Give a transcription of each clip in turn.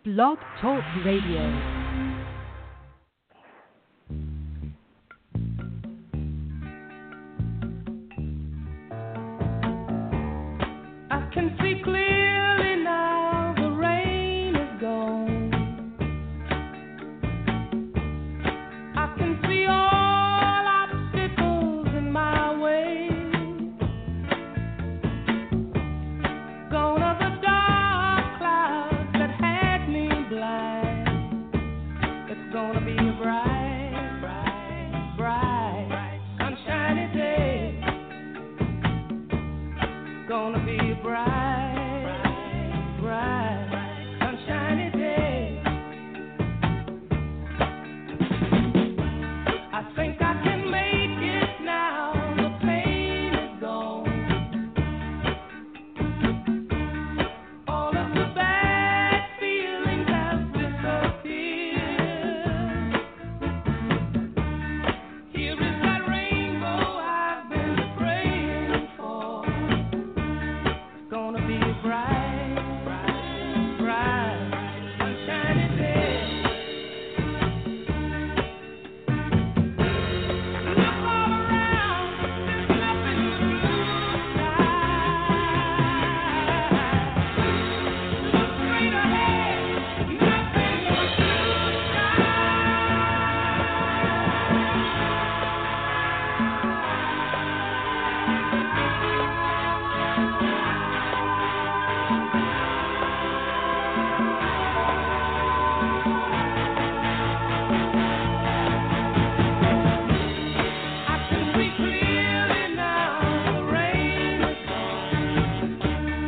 Blog Talk Radio. I can see clearly now, the rain is gone. I can see all obstacles in my way. Gone are the dark clouds that had me blind. It's gonna be a bright, bright, bright, sunshiny day. Gonna be a bright, bright, sunshiny day. I think I can make it now. The pain is gone. All of the bad feelings have disappeared. Here is that rainbow I've been praying for. It's gonna be a bright, bright, bright, sunshiny day. Look all around, there's nothing but blue skies. Look straight ahead, nothing but blue I can see clearly now, the rain is gone.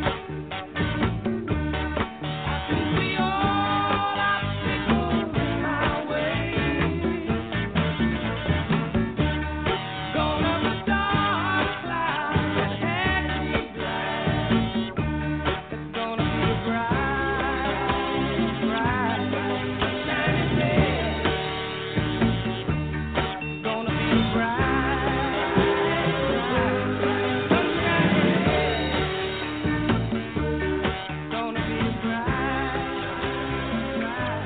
I can see all obstacles in my way. Gone are the dark clouds that had me blind. It's gonna be a bright, bright, sunshiny day. Gonna be a bright, bright, sunshiny day. Gonna be a bright,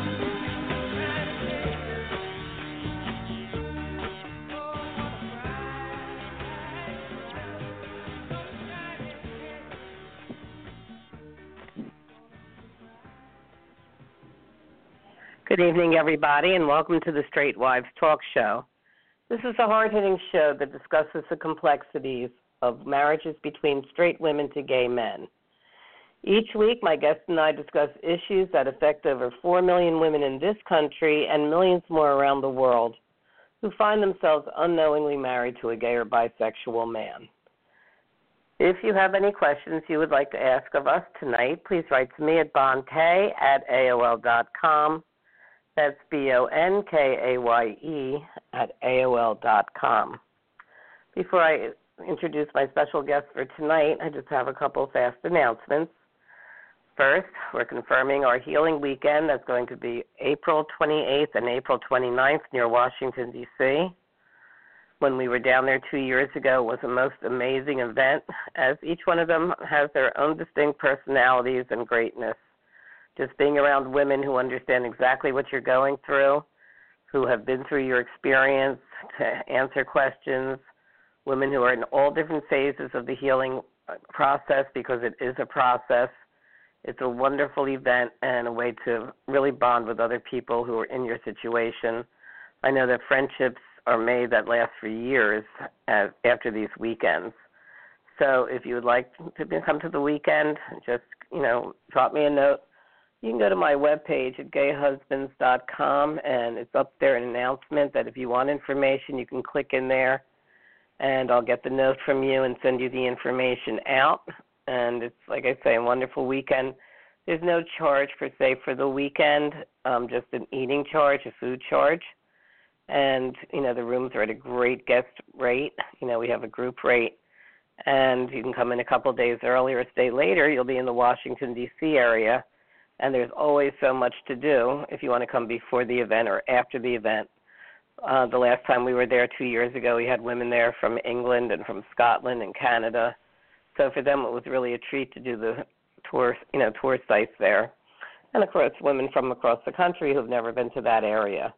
Good evening, everybody, and welcome to the Straight Wives Talk Show. This is a hard-hitting show that discusses the complexities of marriages between straight women to gay men. Each week, my guest and I discuss issues that affect over 4 million women in this country and millions more around the world who find themselves unknowingly married to a gay or bisexual man. If you have any questions you would like to ask of us tonight, please write to me at bonkay@aol.com. That's BONKAYE@AOL.com. Before I introduce my special guest for tonight, I just have a couple fast announcements. First, we're confirming our healing weekend. That's going to be April 28th and April 29th near Washington, D.C. When we were down there 2 years ago, it was a most amazing event, as each one of them has their own distinct personalities and greatness. Just being around women who understand exactly what you're going through, who have been through your experience to answer questions, women who are in all different phases of the healing process, because it is a process. It's a wonderful event and a way to really bond with other people who are in your situation. I know that friendships are made that last for years after these weekends. So if you would like to come to the weekend, just, drop me a note. You can go to my webpage at gayhusbands.com, and it's up there an announcement that if you want information, you can click in there, and I'll get the note from you and send you the information out. And it's, like I say, a wonderful weekend. There's no charge, per se, for the weekend, just an eating charge, a food charge. And, the rooms are at a great guest rate. We have a group rate. And you can come in a couple of days early or stay later. You'll be in the Washington, D.C. area. And there's always so much to do if you want to come before the event or after the event. The last time we were there 2 years ago, we had women there from England and from Scotland and Canada. So for them, it was really a treat to do the tour sites there. and of course women from across the country who've never been to that area.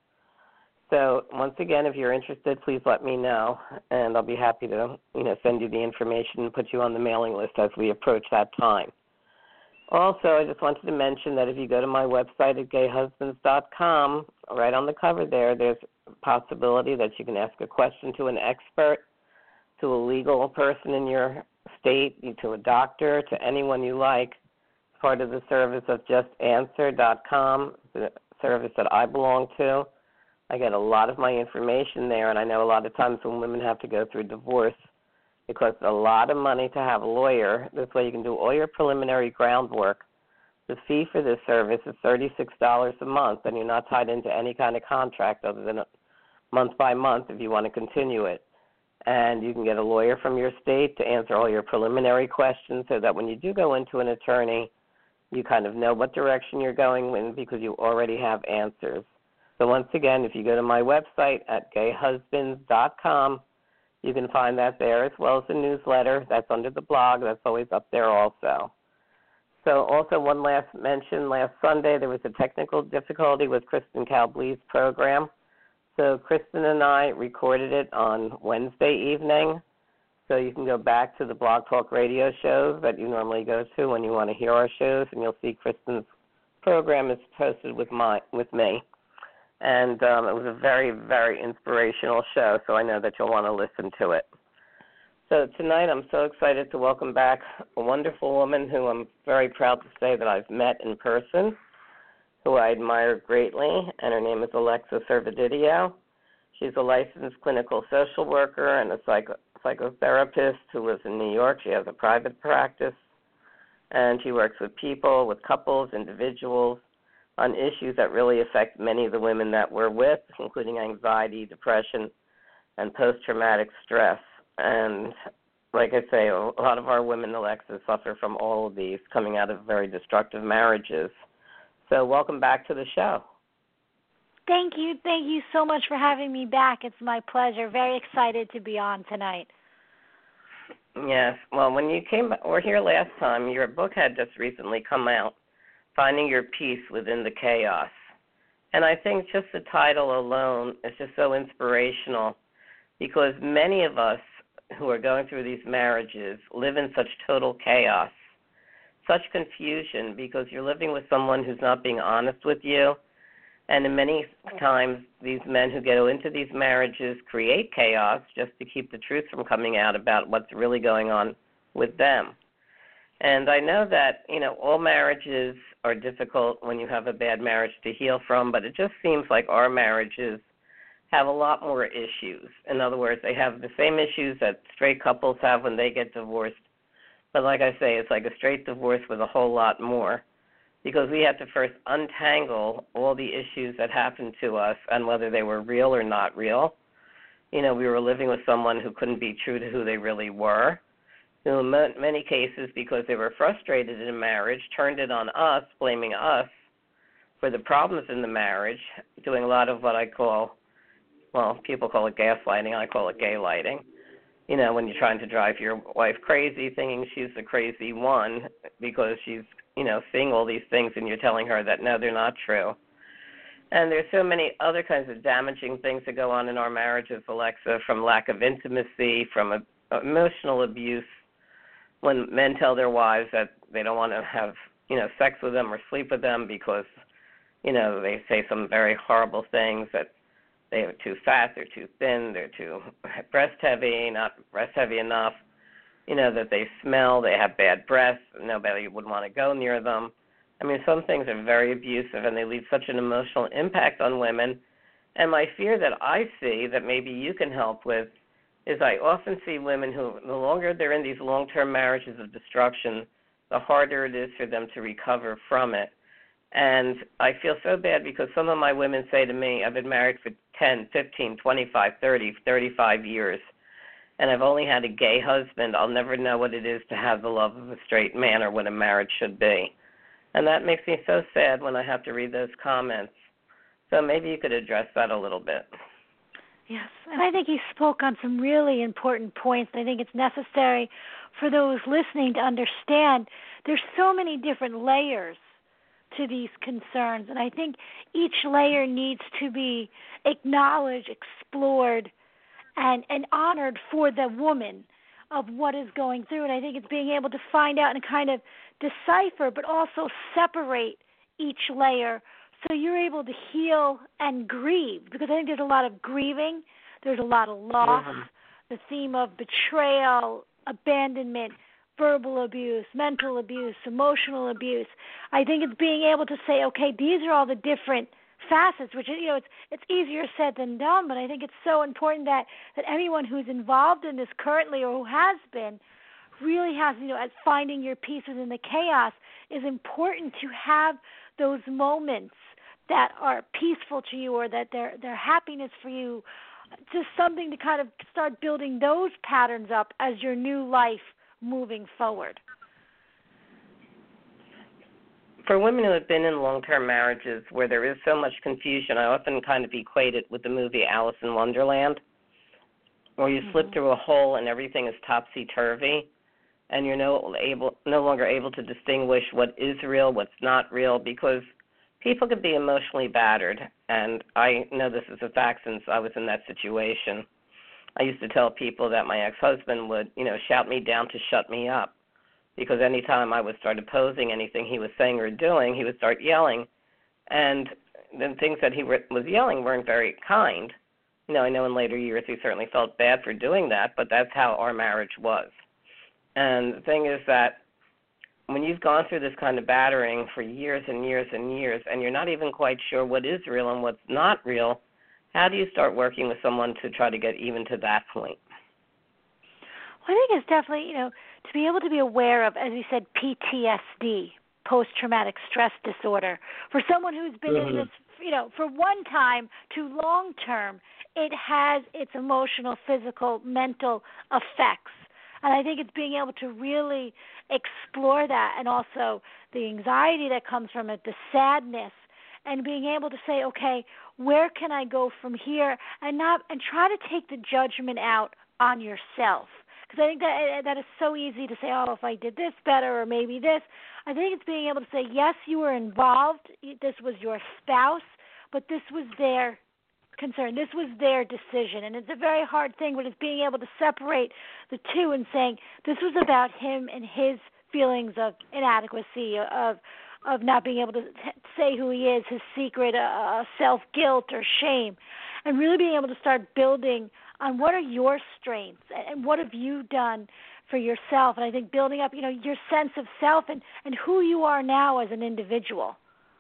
So once again, if you're interested, please let me know, and I'll be happy to send you the information and put you on the mailing list as we approach that time. Also, I just wanted to mention that if you go to my website at gayhusbands.com, right on the cover there's a possibility that you can ask a question to an expert, to a legal person in your state, to a doctor, to anyone you like. Part of the service of justanswer.com, the service that I belong to. I get a lot of my information there, and I know a lot of times when women have to go through divorce, it costs a lot of money to have a lawyer. This way you can do all your preliminary groundwork. The fee for this service is $36 a month, and you're not tied into any kind of contract other than month by month if you want to continue it. And you can get a lawyer from your state to answer all your preliminary questions so that when you do go into an attorney, you kind of know what direction you're going in because you already have answers. So once again, if you go to my website at gayhusbands.com, you can find that there, as well as the newsletter. That's under the blog. That's always up there also. So also one last mention. Last Sunday there was a technical difficulty with Kristen Calblee's program. So Kristen and I recorded it on Wednesday evening. So you can go back to the Blog Talk Radio shows that you normally go to when you want to hear our shows, and you'll see Kristen's program is posted with me. And it was a very, very inspirational show, so I know that you'll want to listen to it. So tonight I'm so excited to welcome back a wonderful woman who I'm very proud to say that I've met in person, who I admire greatly, and her name is Alexa Servadidio. She's a licensed clinical social worker and a psychotherapist who lives in New York. She has a private practice, and she works with people, with couples, individuals, on issues that really affect many of the women that we're with, including anxiety, depression, and post-traumatic stress. And like I say, a lot of our women, Alexa, suffer from all of these coming out of very destructive marriages. So welcome back to the show. Thank you. Thank you so much for having me back. It's my pleasure. Very excited to be on tonight. Yes. Well, when you were here last time, your book had just recently come out, Finding Your Peace Within the Chaos. And I think just the title alone is just so inspirational because many of us who are going through these marriages live in such total chaos, such confusion because you're living with someone who's not being honest with you. And in many times, these men who go into these marriages create chaos just to keep the truth from coming out about what's really going on with them. And I know that, all marriages are difficult when you have a bad marriage to heal from, but it just seems like our marriages have a lot more issues. In other words, they have the same issues that straight couples have when they get divorced. But like I say, it's like a straight divorce with a whole lot more because we have to first untangle all the issues that happened to us and whether they were real or not real. We were living with someone who couldn't be true to who they really were. In many cases, because they were frustrated in marriage, turned it on us, blaming us for the problems in the marriage, doing a lot of what I call, people call it gaslighting, I call it gay lighting. When you're trying to drive your wife crazy, thinking she's the crazy one because she's, seeing all these things and you're telling her that, no, they're not true. And there's so many other kinds of damaging things that go on in our marriages, Alexa, from lack of intimacy, from emotional abuse, when men tell their wives that they don't want to have, sex with them or sleep with them because, they say some very horrible things that they're too fat, they're too thin, they're too breast heavy, not breast heavy enough, that they smell, they have bad breath, nobody would want to go near them. I mean, some things are very abusive and they leave such an emotional impact on women. And my fear that I see that maybe you can help with is I often see women who, the longer they're in these long-term marriages of destruction, the harder it is for them to recover from it. And I feel so bad because some of my women say to me, I've been married for 10, 15, 25, 30, 35 years, and I've only had a gay husband. I'll never know what it is to have the love of a straight man or what a marriage should be. And that makes me so sad when I have to read those comments. So maybe you could address that a little bit. Yes, and I think you spoke on some really important points. I think it's necessary for those listening to understand there's so many different layers to these concerns. And I think each layer needs to be acknowledged, explored, and honored for the woman of what is going through. And I think it's being able to find out and kind of decipher, but also separate each layer so you're able to heal and grieve. Because I think there's a lot of grieving, there's a lot of loss, the theme of betrayal, abandonment, verbal abuse, mental abuse, emotional abuse. I think it's being able to say, okay, these are all the different facets, which, it's easier said than done, but I think it's so important that anyone who's involved in this currently or who has been really has, as finding your peace within the chaos is important to have those moments that are peaceful to you or that they're happiness for you, just something to kind of start building those patterns up as your new life moving forward. For women who have been in long-term marriages where there is so much confusion, I often kind of equate it with the movie Alice in Wonderland, where you slip through a hole and everything is topsy-turvy, and you're no longer able to distinguish what is real, what's not real, because people could be emotionally battered, and I know this is a fact since I was in that situation. I used to tell people that my ex-husband would, shout me down to shut me up, because any time I would start opposing anything he was saying or doing, he would start yelling, and the things that he was yelling weren't very kind. I know in later years he certainly felt bad for doing that, but that's how our marriage was. And the thing is that when you've gone through this kind of battering for years and years and years, and you're not even quite sure what is real and what's not real, how do you start working with someone to try to get even to that point? Well, I think it's definitely, to be able to be aware of, as you said, PTSD, post-traumatic stress disorder. For someone who's been in this, for one time to long term, it has its emotional, physical, mental effects. And I think it's being able to really explore that, and also the anxiety that comes from it, the sadness, and being able to say, okay, where can I go from here, and try to take the judgment out on yourself. Because I think that is so easy to say, oh, if I did this better or maybe this. I think it's being able to say, yes, you were involved. This was your spouse, but this was their concern. This was their decision. And it's a very hard thing, but it's being able to separate the two and saying this was about him and his feelings of inadequacy, of not being able to say who he is, his secret, self-guilt or shame, and really being able to start building on what are your strengths and what have you done for yourself. And I think building up, your sense of self and who you are now as an individual.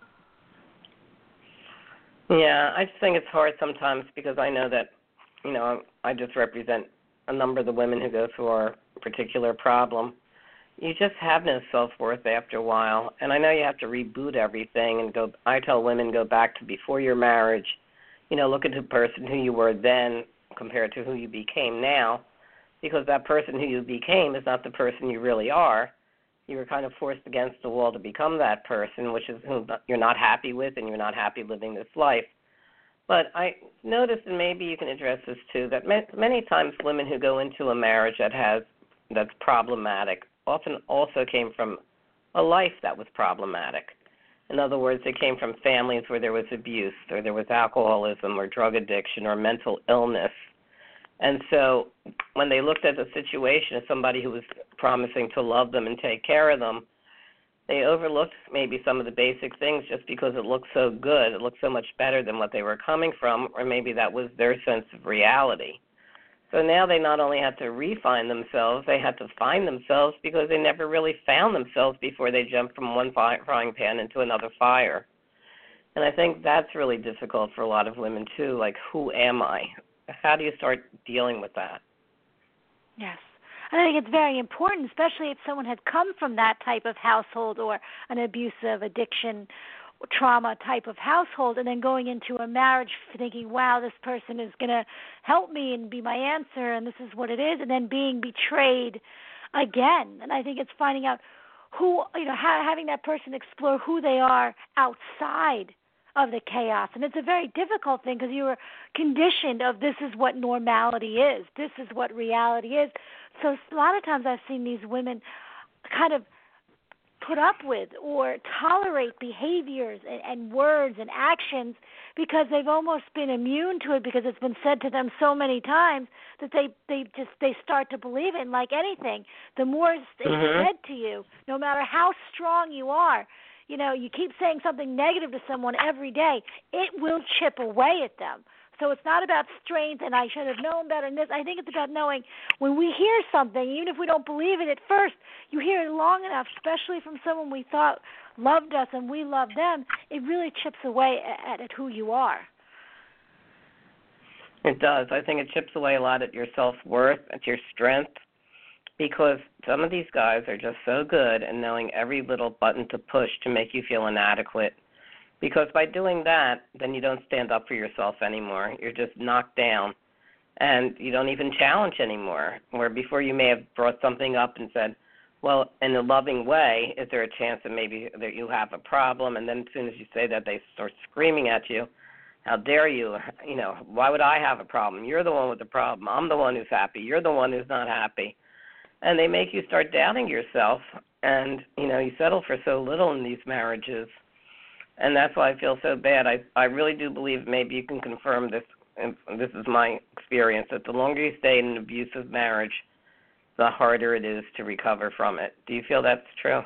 Yeah, I just think it's hard sometimes because I know that, I just represent a number of the women who go through our particular problem. You just have no self-worth after a while. And I know you have to reboot everything and I tell women go back to before your marriage, look at the person who you were then compared to who you became now, because that person who you became is not the person you really are. You were kind of forced against the wall to become that person, which is who you're not happy with and you're not happy living this life. But I noticed, and maybe you can address this too, that many times women who go into a marriage that's problematic often also came from a life that was problematic. In other words, they came from families where there was abuse or there was alcoholism or drug addiction or mental illness. And so when they looked at the situation of somebody who was promising to love them and take care of them, they overlooked maybe some of the basic things just because it looked so good. It looked so much better than what they were coming from, or maybe that was their sense of reality. So now they not only had to refine themselves, they had to find themselves because they never really found themselves before they jumped from one frying pan into another fire. And I think that's really difficult for a lot of women too, like, who am I? How do you start dealing with that? Yes. And I think it's very important, especially if someone had come from that type of household or an abusive, addiction, trauma type of household, and then going into a marriage thinking, wow, this person is going to help me and be my answer, and this is what it is, and then being betrayed again. And I think it's finding out who, having that person explore who they are outside of the chaos. And it's a very difficult thing because you were conditioned of this is what normality is. This is what reality is. So a lot of times I've seen these women kind of put up with or tolerate behaviors and words and actions because they've almost been immune to it because it's been said to them so many times that they start to believe it. And like anything, the more it's said to you, no matter how strong you are, you keep saying something negative to someone every day, it will chip away at them. So it's not about strength and I should have known better than this. I think it's about knowing when we hear something, even if we don't believe it at first, you hear it long enough, especially from someone we thought loved us and we loved them, it really chips away at who you are. It does. I think it chips away a lot at your self-worth, at your strength, because some of these guys are just so good at knowing every little button to push to make you feel inadequate. Because by doing that, then you don't stand up for yourself anymore. You're just knocked down, and you don't even challenge anymore. Where before you may have brought something up and said, well, in a loving way, is there a chance that maybe that you have a problem? And then as soon as you say that, they start screaming at you. How dare you? Why would I have a problem? You're the one with the problem. I'm the one who's happy. You're the one who's not happy. And they make you start doubting yourself, and, you settle for so little in these marriages. And that's why I feel so bad. I really do believe, maybe you can confirm this, and this is my experience, that the longer you stay in an abusive marriage, the harder it is to recover from it. Do you feel that's true?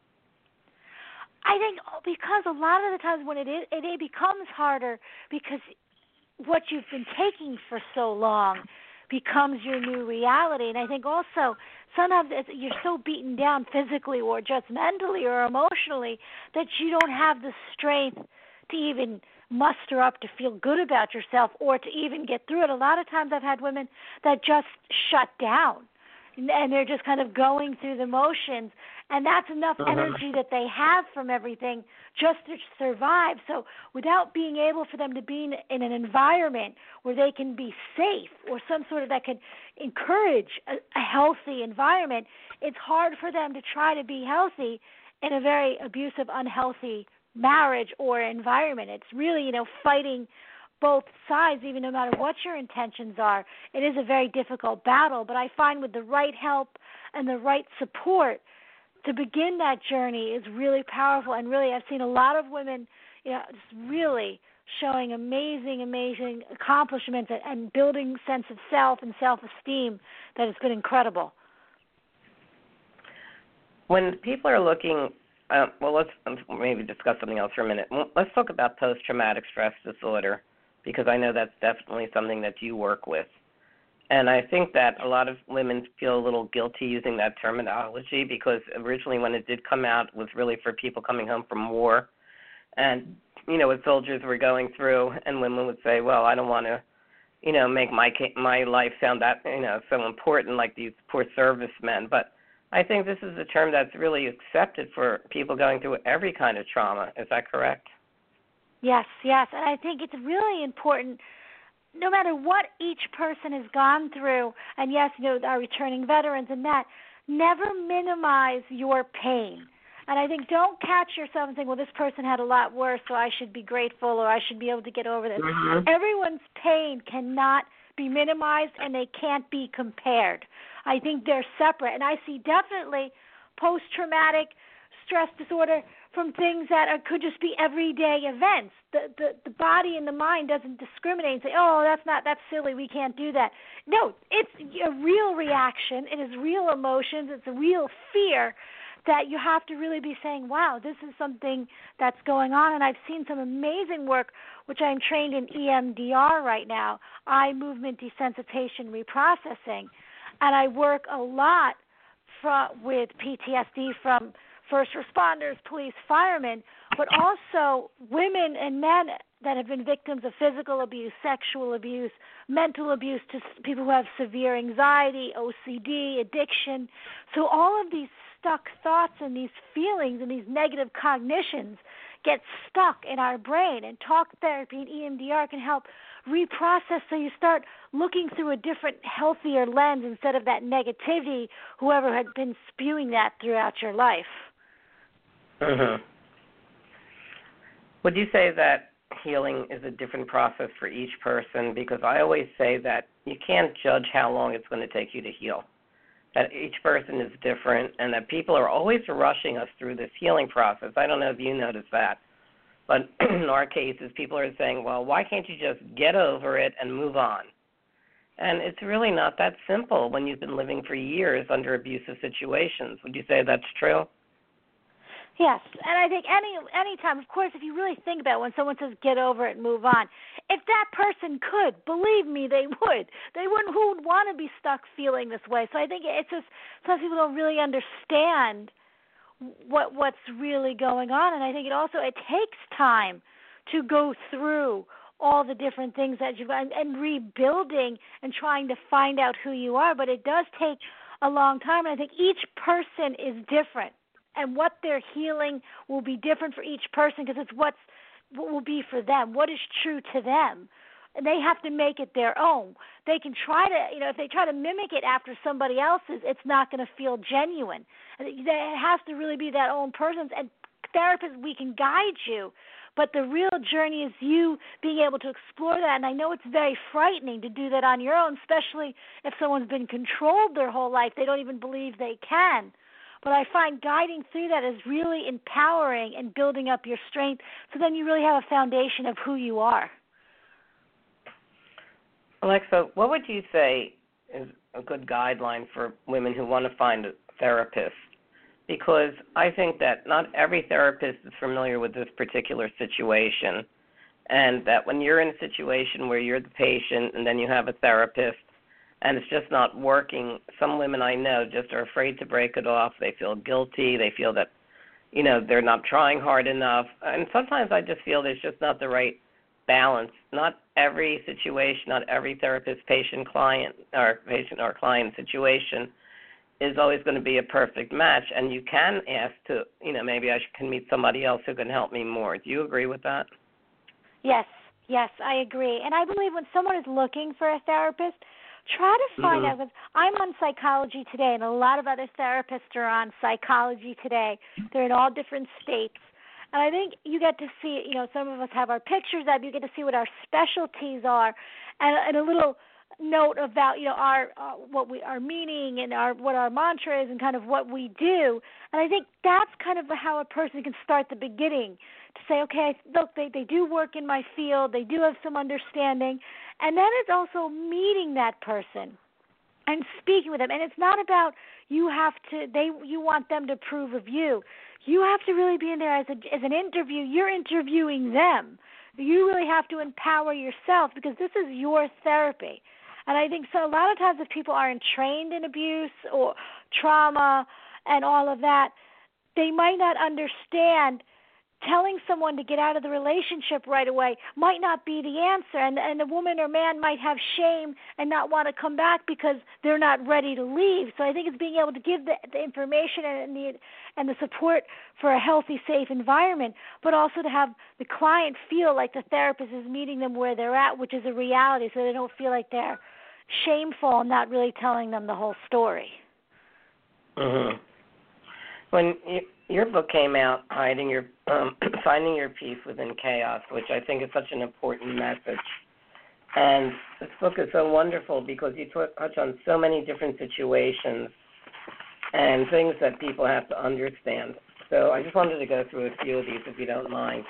I think because a lot of the times when it becomes harder because what you've been taking for so long becomes your new reality. And I think also sometimes you're so beaten down physically or just mentally or emotionally that you don't have the strength to even muster up to feel good about yourself or to even get through it. A lot of times I've had women that just shut down and they're just kind of going through the motions, and that's enough energy that they have from everything just to survive. So without being able for them to be in an environment where they can be safe or some sort of that could encourage a healthy environment, it's hard for them to try to be healthy in a very abusive, unhealthy marriage or environment. It's really, fighting both sides, even no matter what your intentions are. It is a very difficult battle, but I find with the right help and the right support to begin that journey is really powerful. And really, I've seen a lot of women, just really showing amazing accomplishments and building sense of self and self-esteem that has been incredible. When people are looking, let's maybe discuss something else for a minute. Let's talk about post-traumatic stress disorder, because I know that's definitely something that you work with. And I think that a lot of women feel a little guilty using that terminology because originally when it did come out, it was really for people coming home from war. And, what soldiers were going through, and women would say, well, I don't want to, make my life sound that, so important like these poor servicemen. But I think this is a term that's really accepted for people going through every kind of trauma. Is that correct? Yes. And I think it's really important, no matter what each person has gone through, and yes, our returning veterans and that, never minimize your pain. And I think don't catch yourself and think, well, this person had a lot worse, so I should be grateful or I should be able to get over this. Everyone's pain cannot be minimized and they can't be compared. I think they're separate. And I see definitely post-traumatic stress disorder from things that could just be everyday events. The body and the mind doesn't discriminate and say, oh, that's silly, we can't do that. No, it's a real reaction. It is real emotions. It's a real fear that you have to really be saying, wow, this is something that's going on. And I've seen some amazing work, which I'm trained in EMDR right now, eye movement desensitization reprocessing. And I work a lot with PTSD from first responders, police, firemen, but also women and men that have been victims of physical abuse, sexual abuse, mental abuse, to people who have severe anxiety, OCD, addiction. So all of these stuck thoughts and these feelings and these negative cognitions get stuck in our brain, and talk therapy and EMDR can help reprocess so you start looking through a different, healthier lens instead of that negativity, whoever had been spewing that throughout your life. Would you say that healing is a different process for each person? Because I always say that you can't judge how long it's going to take you to heal. that each person is different, and that people are always rushing us through this healing process. I don't know if you notice that, but in our cases, people are saying, well, why can't you just get over it and move on? And it's really not that simple when you've been living for years under abusive situations. Would you say that's true? Yes, and I think any time, of course, if you really think about it, when someone says get over it and move on, if that person could, believe me, they would. They wouldn't. Who would want to be stuck feeling this way? So I think it's just some people don't really understand what's really going on, and I think it takes time to go through all the different things that you've done and rebuilding and trying to find out who you are, but it does take a long time, and I think each person is different. And what they're healing will be different for each person because it's what will be for them, what is true to them. And they have to make it their own. They can try to, if they try to mimic it after somebody else's, it's not going to feel genuine. It has to really be that own person's. And therapists, we can guide you, but the real journey is you being able to explore that. And I know it's very frightening to do that on your own, especially if someone's been controlled their whole life. They don't even believe they can. But I find guiding through that is really empowering and building up your strength, so then you really have a foundation of who you are. Alexa, what would you say is a good guideline for women who want to find a therapist? Because I think that not every therapist is familiar with this particular situation, and that when you're in a situation where you're the patient and then you have a therapist, and it's just not working, some women I know just are afraid to break it off. They feel guilty. They feel that, they're not trying hard enough. And sometimes I just feel there's just not the right balance. Not every situation, not every therapist, patient, client or client situation is always going to be a perfect match. And you can ask to, maybe I can meet somebody else who can help me more. Do you agree with that? Yes, I agree. And I believe when someone is looking for a therapist, try to find out, because I'm on Psychology Today, and a lot of other therapists are on Psychology Today. They're in all different states. And I think you get to see, some of us have our pictures up. You get to see what our specialties are, and a little note about, our meaning and what our mantra is and kind of what we do. And I think that's kind of how a person can start the beginning, to say, okay, look, they do work in my field. They do have some understanding. And then it's also meeting that person and speaking with them. And it's not about you want them to approve of you. You have to really be in there as an interview. You're interviewing them. You really have to empower yourself, because this is your therapy. And I think so a lot of times if people aren't trained in abuse or trauma and all of that, they might not understand telling someone to get out of the relationship right away might not be the answer. And the woman or man might have shame and not want to come back because they're not ready to leave. So I think it's being able to give the information and the support for a healthy, safe environment, but also to have the client feel like the therapist is meeting them where they're at, which is a reality, so they don't feel like they're shameful and not really telling them the whole story. Mm-hmm. When your book came out, Finding Your Peace Within Chaos, which I think is such an important message. And this book is so wonderful because you touch on so many different situations and things that people have to understand. So I just wanted to go through a few of these, if you don't mind.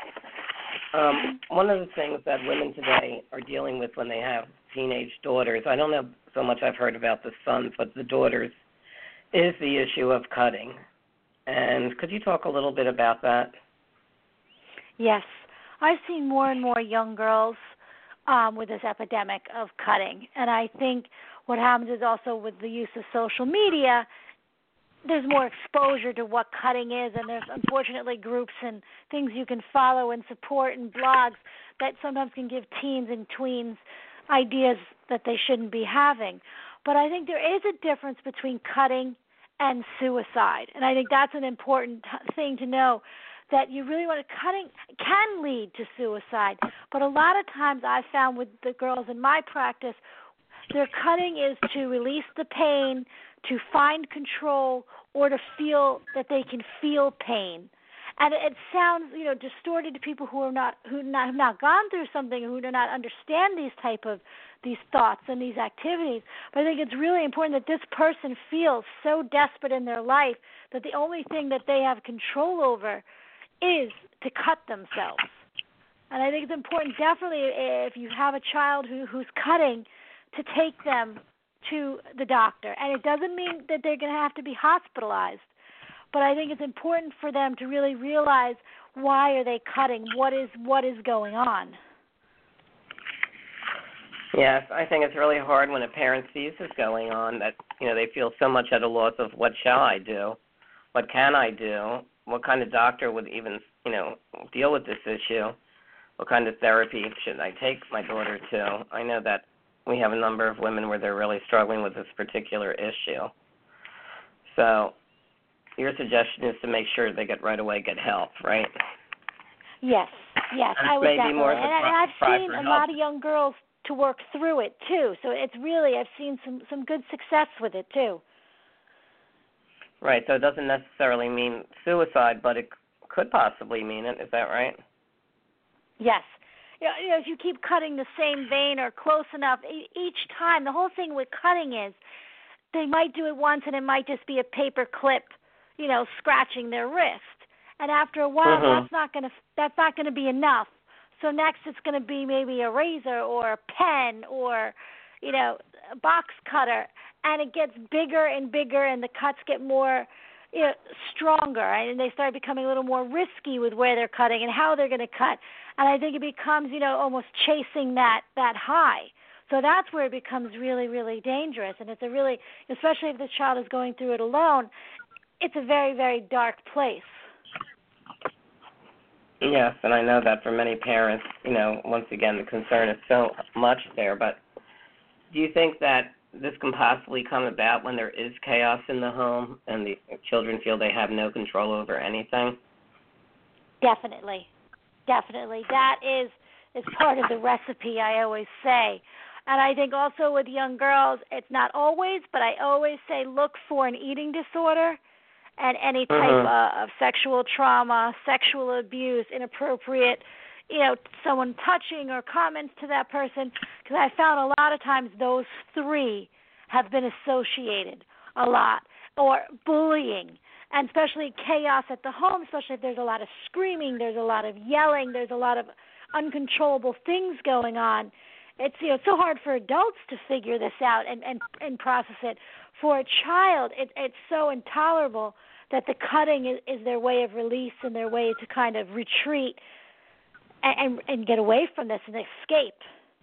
One of the things that women today are dealing with when they have teenage daughters, I don't know so much I've heard about the sons, but the daughters, is the issue of cutting. And could you talk a little bit about that? Yes. I've seen more and more young girls with this epidemic of cutting. And I think what happens is also with the use of social media, there's more exposure to what cutting is, and there's unfortunately groups and things you can follow and support and blogs that sometimes can give teens and tweens ideas that they shouldn't be having. But I think there is a difference between cutting and suicide. And I think that's an important thing to know, that you really want to, cutting can lead to suicide. But a lot of times I've found with the girls in my practice, their cutting is to release the pain, to find control, or to feel that they can feel pain. And it sounds, distorted to people who have not gone through something, who do not understand these thoughts and these activities. But I think it's really important that this person feels so desperate in their life that the only thing that they have control over is to cut themselves. And I think it's important, definitely, if you have a child who's cutting, to take them to the doctor. And it doesn't mean that they're going to have to be hospitalized. But I think it's important for them to really realize, why are they cutting? What is going on? Yes, I think it's really hard when a parent sees this going on that, they feel so much at a loss of, what shall I do? What can I do? What kind of doctor would even, deal with this issue? What kind of therapy should I take my daughter to? I know that we have a number of women where they're really struggling with this particular issue. So your suggestion is to make sure they get help, right? Yes, I would definitely. And I've seen a lot of young girls to work through it too. So it's really, I've seen some good success with it too. Right. So it doesn't necessarily mean suicide, but it could possibly mean it. Is that right? Yes. If you keep cutting the same vein or close enough each time, the whole thing with cutting is they might do it once and it might just be a paper clip, scratching their wrist. And after a while, that's not going to be enough. So next, it's going to be maybe a razor or a pen or, a box cutter, and it gets bigger and bigger, and the cuts get more stronger, and they start becoming a little more risky with where they're cutting and how they're going to cut. And I think it becomes, almost chasing that high. So that's where it becomes really, really dangerous. And it's especially if the child is going through it alone, it's a very, very dark place. Yes, and I know that for many parents, once again, the concern is so much there. But do you think that this can possibly come about when there is chaos in the home and the children feel they have no control over anything? Definitely. That is part of the recipe, I always say. And I think also with young girls, it's not always, but I always say look for an eating disorder and any type of sexual trauma, sexual abuse, inappropriate, someone touching or comments to that person, because I found a lot of times those three have been associated a lot, or bullying, and especially chaos at the home, especially if there's a lot of screaming, there's a lot of yelling, there's a lot of uncontrollable things going on. It's it's so hard for adults to figure this out and process it. For a child, it's so intolerable that the cutting is their way of release and their way to kind of retreat and get away from this and escape.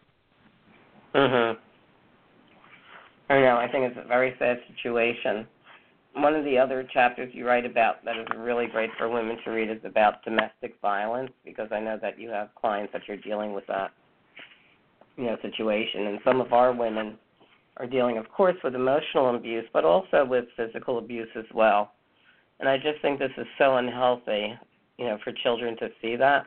I know. I think it's a very sad situation. One of the other chapters you write about that is really great for women to read is about domestic violence, because I know that you have clients that you're dealing with that situation, and some of our women are dealing, of course, with emotional abuse, but also with physical abuse as well. And I just think this is so unhealthy, for children to see that.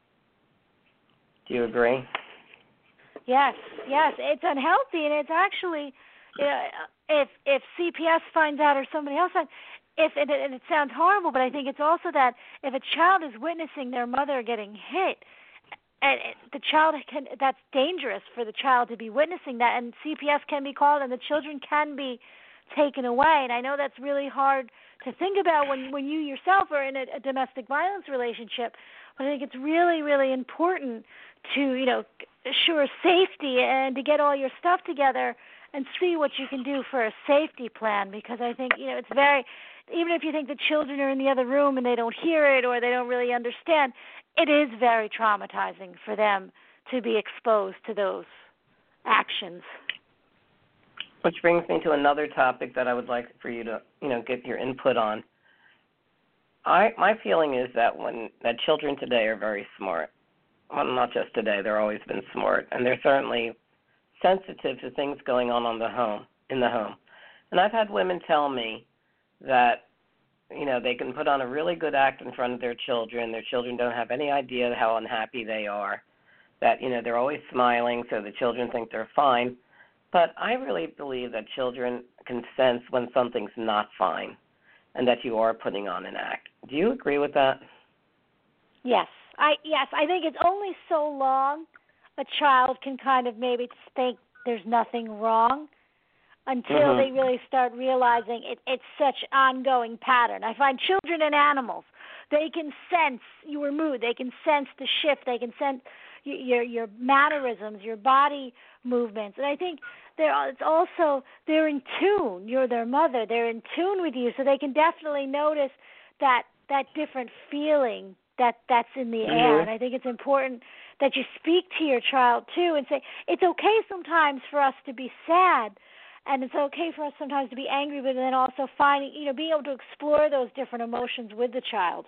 Do you agree? Yes, it's unhealthy, and it's actually, if CPS finds out or somebody else finds, and it sounds horrible, but I think it's also that if a child is witnessing their mother getting hit, and the child that's dangerous for the child to be witnessing that, and CPS can be called, and the children can be taken away. And I know that's really hard to think about when you yourself are in a domestic violence relationship, but I think it's really, really important to, assure safety and to get all your stuff together and see what you can do for a safety plan, because I think, it's very, even if you think the children are in the other room and they don't hear it or they don't really understand, it is very traumatizing for them to be exposed to those actions. Which brings me to another topic that I would like for you to, get your input on. My feeling is that that children today are very smart. Well, not just today, they've always been smart, and they're certainly sensitive to things going on in the home. And I've had women tell me that, they can put on a really good act in front of their children. Their children don't have any idea how unhappy they are, that, they're always smiling, so the children think they're fine. But I really believe that children can sense when something's not fine and that you are putting on an act. Do you agree with that? I think it's only so long a child can kind of maybe think there's nothing wrong until they really start realizing it's such ongoing pattern. I find children and animals, they can sense your mood, they can sense the shift, they can sense your mannerisms, your body movements, and I think they're in tune. You're their mother; they're in tune with you, so they can definitely notice that different feeling that's in the air. And I think it's important that you speak to your child too and say it's okay sometimes for us to be sad, and it's okay for us sometimes to be angry, but then also being able to explore those different emotions with the child.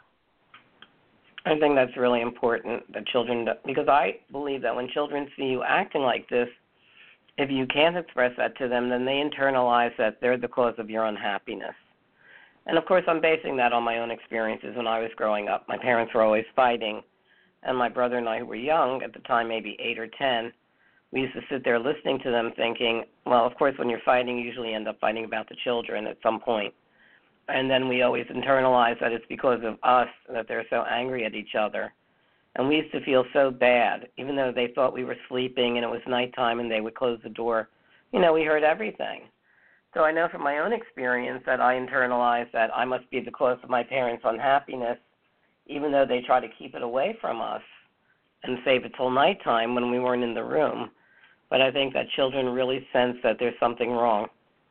I think that's really important that children, because I believe that when children see you acting like this, if you can't express that to them, then they internalize that they're the cause of your unhappiness. And, of course, I'm basing that on my own experiences when I was growing up. My parents were always fighting, and my brother and I, who were young, at the time maybe 8 or 10, we used to sit there listening to them thinking, well, of course, when you're fighting, you usually end up fighting about the children at some point. And then we always internalize that it's because of us that they're so angry at each other. And we used to feel so bad, even though they thought we were sleeping and it was nighttime and they would close the door. We heard everything. So I know from my own experience that I internalized that I must be the cause of my parents' unhappiness, even though they try to keep it away from us and save it till nighttime when we weren't in the room. But I think that children really sense that there's something wrong.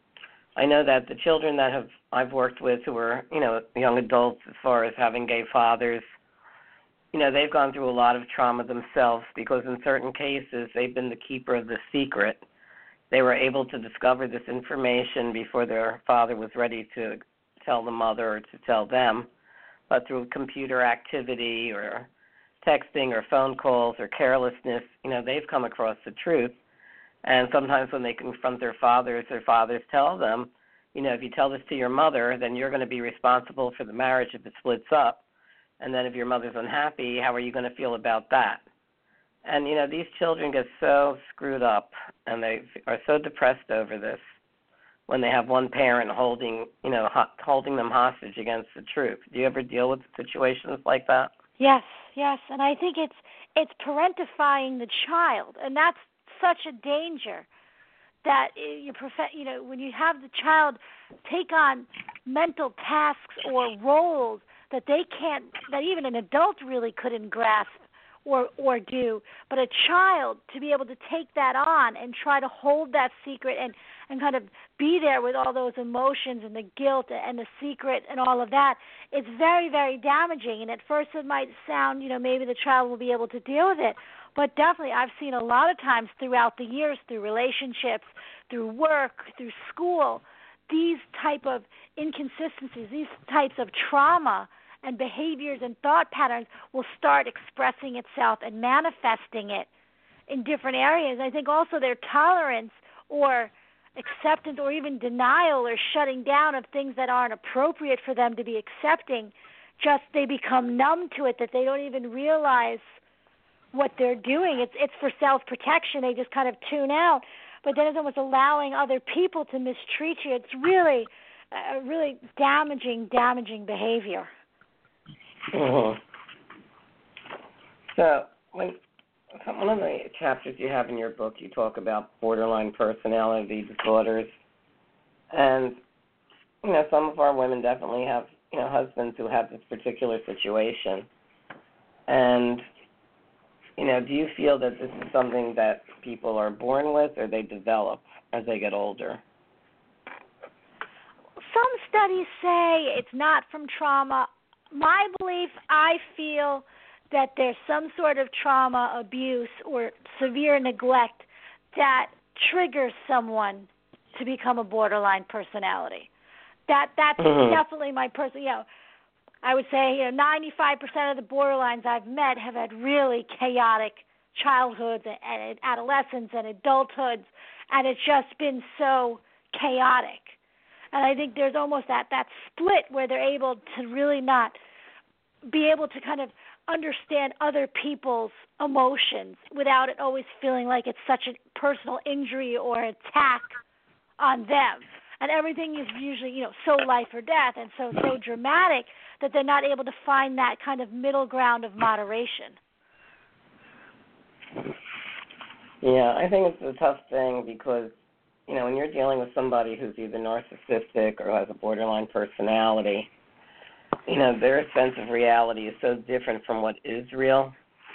I know that the children that I've worked with who are, young adults as far as having gay fathers, they've gone through a lot of trauma themselves because in certain cases they've been the keeper of the secret. They were able to discover this information before their father was ready to tell the mother or to tell them, but through computer activity or texting or phone calls or carelessness, they've come across the truth. And sometimes when they confront their fathers tell them, if you tell this to your mother, then you're going to be responsible for the marriage if it splits up. And then if your mother's unhappy, how are you going to feel about that? And, these children get so screwed up and they are so depressed over this when they have one parent holding them hostage against the truth. Do you ever deal with situations like that? Yes. And I think it's parentifying the child, and that's such a danger that when you have the child take on mental tasks or roles that even an adult really couldn't grasp or do, but a child to be able to take that on and try to hold that secret and kind of be there with all those emotions and the guilt and the secret and all of that, it's very, very damaging. And at first it might sound, maybe the child will be able to deal with it, but definitely I've seen a lot of times throughout the years, through relationships, through work, through school, these type of inconsistencies, these types of trauma and behaviors and thought patterns will start expressing itself and manifesting it in different areas. I think also their tolerance or acceptance or even denial or shutting down of things that aren't appropriate for them to be accepting, just they become numb to it, that they don't even realize what they're doing. It's for self-protection. They just kind of tune out. But then it's almost allowing other people to mistreat you. It's really damaging behavior. Mm-hmm. So, one of the chapters you have in your book, you talk about borderline personality disorders, and some of our women definitely have husbands who have this particular situation. And do you feel that this is something that people are born with or they develop as they get older? Some studies say it's not from trauma. My belief, I feel that there's some sort of trauma, abuse, or severe neglect that triggers someone to become a borderline personality. That's definitely my I would say 95% of the borderlines I've met have had really chaotic childhoods and adolescence and adulthoods, and it's just been so chaotic. And I think there's almost that split where they're able to really not be able to kind of understand other people's emotions without it always feeling like it's such a personal injury or attack on them. And everything is usually, so life or death and so dramatic that they're not able to find that kind of middle ground of moderation. Yeah, I think it's a tough thing because, when you're dealing with somebody who's either narcissistic or has a borderline personality, their sense of reality is so different from what is real.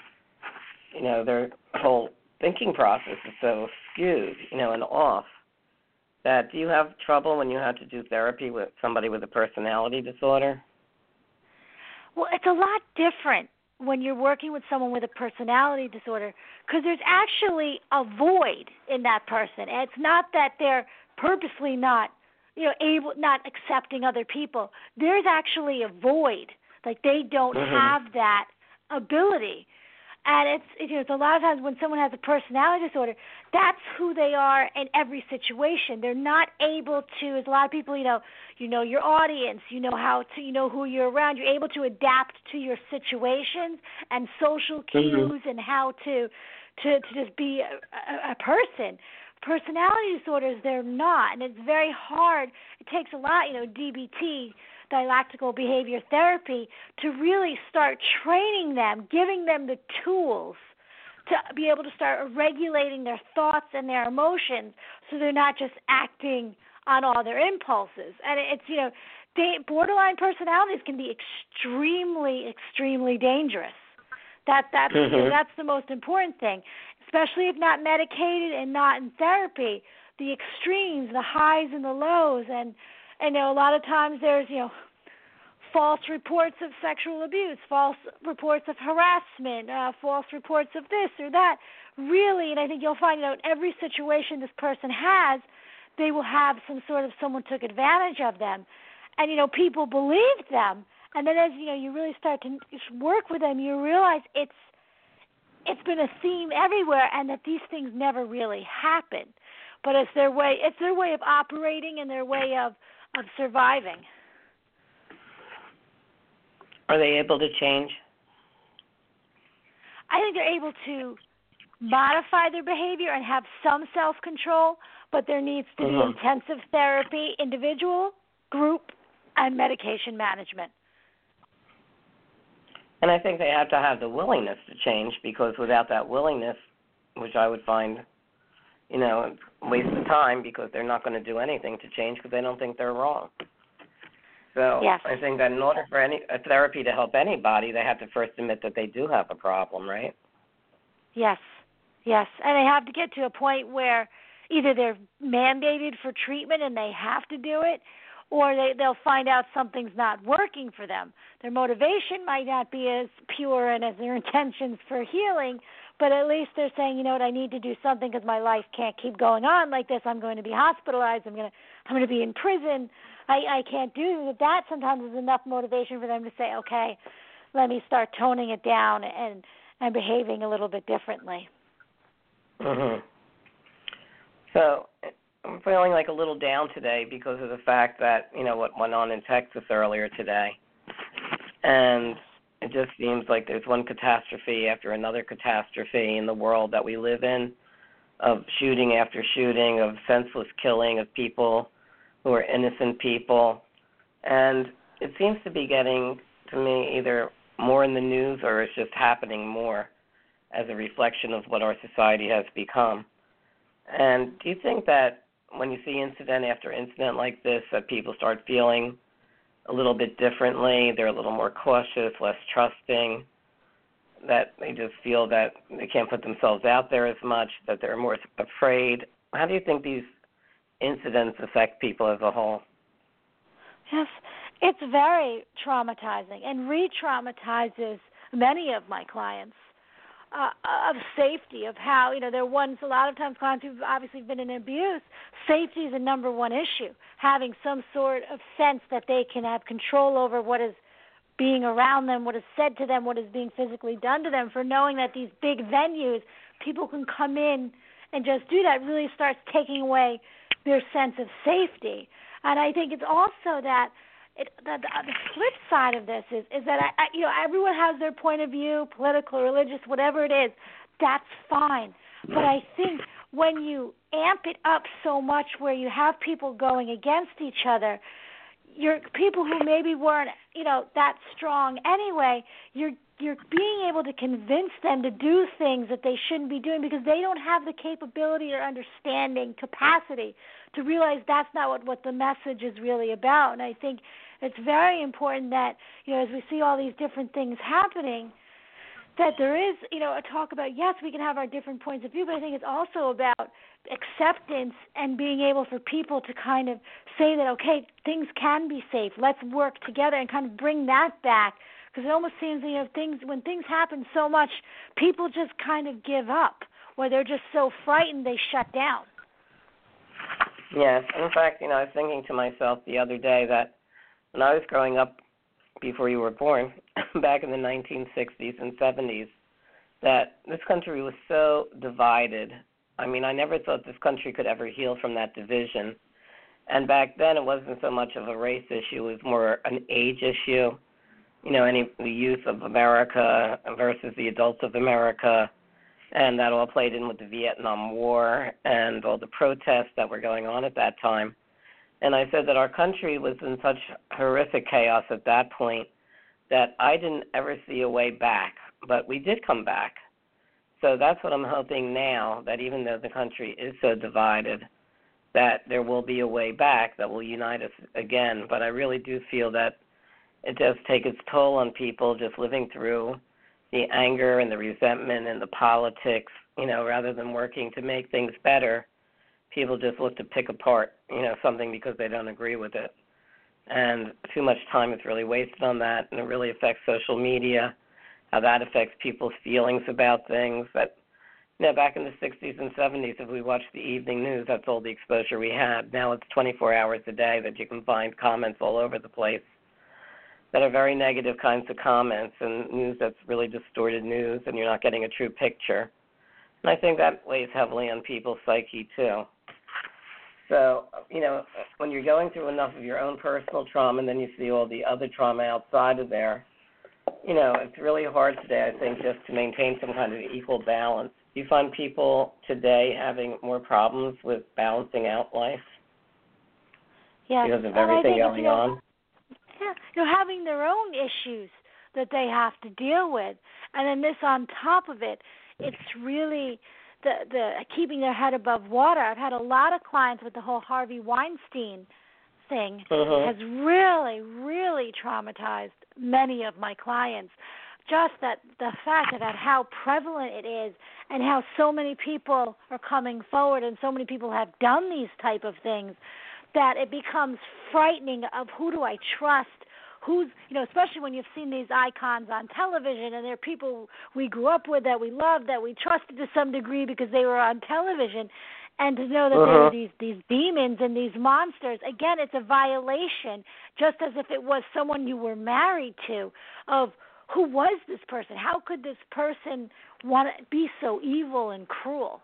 Their whole thinking process is so skewed, and off. That do you have trouble when you have to do therapy with somebody with a personality disorder? Well, it's a lot different when you're working with someone with a personality disorder because there's actually a void in that person. And it's not that they're purposely not, not accepting other people. There's actually a void. Like they don't have that ability. And it's a lot of times when someone has a personality disorder, that's who they are in every situation. They're not able to, as a lot of people, you know your audience, you know who you're around. You're able to adapt to your situations and social cues and how to just be a person. Personality disorders, they're not, and it's very hard. It takes a lot, DBT, dialectical behavior therapy, to really start training them, giving them the tools to be able to start regulating their thoughts and their emotions so they're not just acting on all their impulses. And it's, borderline personalities can be extremely, extremely dangerous. That's the most important thing, especially if not medicated and not in therapy. The extremes, the highs and the lows, and a lot of times there's false reports of sexual abuse, false reports of harassment, false reports of this or that. Really, and I think you'll find out every situation this person has, they will have some sort of someone took advantage of them, and people believe them. And then as you really start to work with them, you realize it's been a theme everywhere, and that these things never really happen. But it's their way of operating and their way of surviving. Are they able to change? I think they're able to modify their behavior and have some self-control, but there needs to be intensive therapy, individual, group, and medication management. And I think they have to have the willingness to change, because without that willingness, which I would find, a waste of time, because they're not going to do anything to change because they don't think they're wrong. So yes. I think that in order for a therapy to help anybody, they have to first admit that they do have a problem, right? Yes. And they have to get to a point where either they're mandated for treatment and they have to do it, or they'll find out something's not working for them. Their motivation might not be as pure and as their intentions for healing, but at least they're saying, I need to do something because my life can't keep going on like this. I'm going to be hospitalized. I'm going to be in prison. I can't do that. That sometimes is enough motivation for them to say, okay, let me start toning it down and behaving a little bit differently. So I'm feeling like a little down today because of the fact that, what went on in Texas earlier today. And it just seems like there's one catastrophe after another catastrophe in the world that we live in, of shooting after shooting, of senseless killing of people who are innocent people. And it seems to be getting, to me, either more in the news or it's just happening more as a reflection of what our society has become. And do you think that when you see incident after incident like this, that people start feeling a little bit differently, they're a little more cautious, less trusting, that they just feel that they can't put themselves out there as much, that they're more afraid? How do you think these incidents affect people as a whole? Yes, it's very traumatizing and re-traumatizes many of my clients. Of safety, of how, they're ones, a lot of times clients who've obviously been in abuse, safety is the number one issue, having some sort of sense that they can have control over what is being around them, what is said to them, what is being physically done to them, for knowing that these big venues, people can come in and just do that, really starts taking away their sense of safety. And I think it's also that the flip side of this is that everyone has their point of view, political, religious, whatever it is. That's fine. But I think when you amp it up so much, where you have people going against each other, you're people who maybe weren't, that strong anyway, you're being able to convince them to do things that they shouldn't be doing because they don't have the capability or understanding capacity to realize that's not what the message is really about. And I think it's very important that, as we see all these different things happening, that there is, a talk about, yes, we can have our different points of view, but I think it's also about acceptance and being able for people to kind of say that, okay, things can be safe. Let's work together and kind of bring that back. Because it almost seems, when things happen so much, people just kind of give up, or they're just so frightened they shut down. Yes. In fact, I was thinking to myself the other day that when I was growing up, before you were born, back in the 1960s and 70s, that this country was so divided. I mean, I never thought this country could ever heal from that division. And back then it wasn't so much of a race issue, it was more an age issue. The youth of America versus the adults of America, and that all played in with the Vietnam War and all the protests that were going on at that time. And I said that our country was in such horrific chaos at that point that I didn't ever see a way back, but we did come back. So that's what I'm hoping now, that even though the country is so divided, that there will be a way back that will unite us again. But I really do feel that it does take its toll on people just living through the anger and the resentment and the politics, rather than working to make things better. People just look to pick apart, something because they don't agree with it. And too much time is really wasted on that, and it really affects social media, how that affects people's feelings about things. But, back in the 60s and 70s, if we watched the evening news, that's all the exposure we had. Now it's 24 hours a day that you can find comments all over the place that are very negative kinds of comments and news that's really distorted news, and you're not getting a true picture. And I think that weighs heavily on people's psyche, too. So, when you're going through enough of your own personal trauma and then you see all the other trauma outside of there, it's really hard today, I think, just to maintain some kind of equal balance. Do you find people today having more problems with balancing out life? Yes. Because of everything going on? Yeah, having their own issues that they have to deal with. And then this on top of it, it's really the keeping their head above water. I've had a lot of clients with the whole Harvey Weinstein thing. Has really, really traumatized many of my clients. Just that the fact that how prevalent it is and how so many people are coming forward and so many people have done these type of things, that it becomes frightening of who do I trust, who's, especially when you've seen these icons on television and they're people we grew up with, that we loved, that we trusted to some degree because they were on television, and to know that there were these demons and these monsters. Again, it's a violation, just as if it was someone you were married to, of who was this person? How could this person want to be so evil and cruel?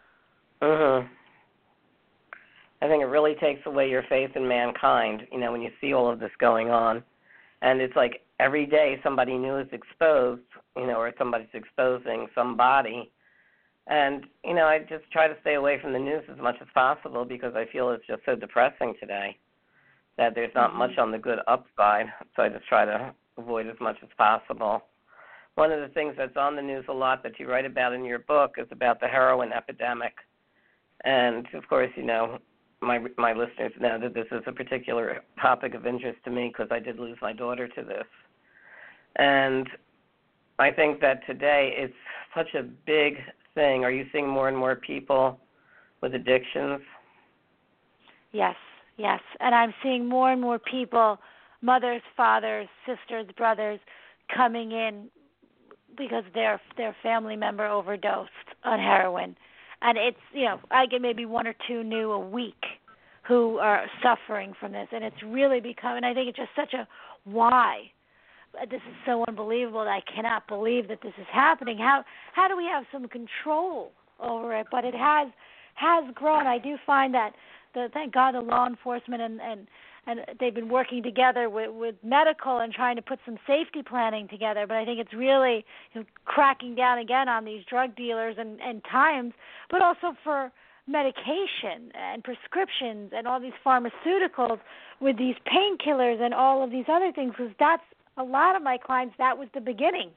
I think it really takes away your faith in mankind, when you see all of this going on. And it's like every day somebody new is exposed, or somebody's exposing somebody. And, I just try to stay away from the news as much as possible because I feel it's just so depressing today that there's not much on the good upside. So I just try to avoid as much as possible. One of the things that's on the news a lot that you write about in your book is about the heroin epidemic. And, of course, my listeners know that this is a particular topic of interest to me because I did lose my daughter to this. And I think that today it's such a big thing. Are you seeing more and more people with addictions? Yes. And I'm seeing more and more people, mothers, fathers, sisters, brothers, coming in because their family member overdosed on heroin. And it's, I get maybe one or two new a week who are suffering from this. And it's really become, and I think it's just such a why. This is so unbelievable that I cannot believe that this is happening. How do we have some control over it? But it has grown. I do find that, thank God, the law enforcement and they've been working together with medical and trying to put some safety planning together. But I think it's really cracking down again on these drug dealers and times, but also for medication and prescriptions and all these pharmaceuticals with these painkillers and all of these other things, because that's a lot of my clients, that was the beginning.